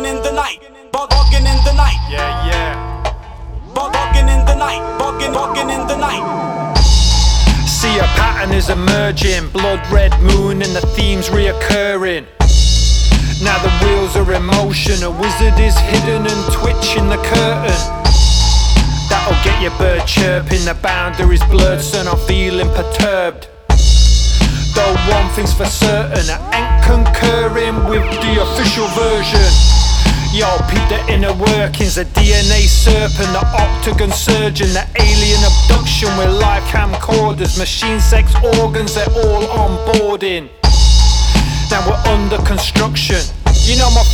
Bugging in the night, bugging in the night. Yeah, yeah. Bugging in the night, bugging in the night. See a pattern is emerging, blood red moon and the themes reoccurring. Now the wheels are in motion, a wizard is hidden and twitching the curtain. That'll get your bird chirping, the boundaries blurred, son, I'm feeling perturbed. Though one thing's for certain, I ain't concurring with the official version. Yo, peep the inner workings, the DNA serpent, the octagon surgeon, the alien abduction with live camcorders, machine sex organs, they're all on boarding. Now we're under construction. You know my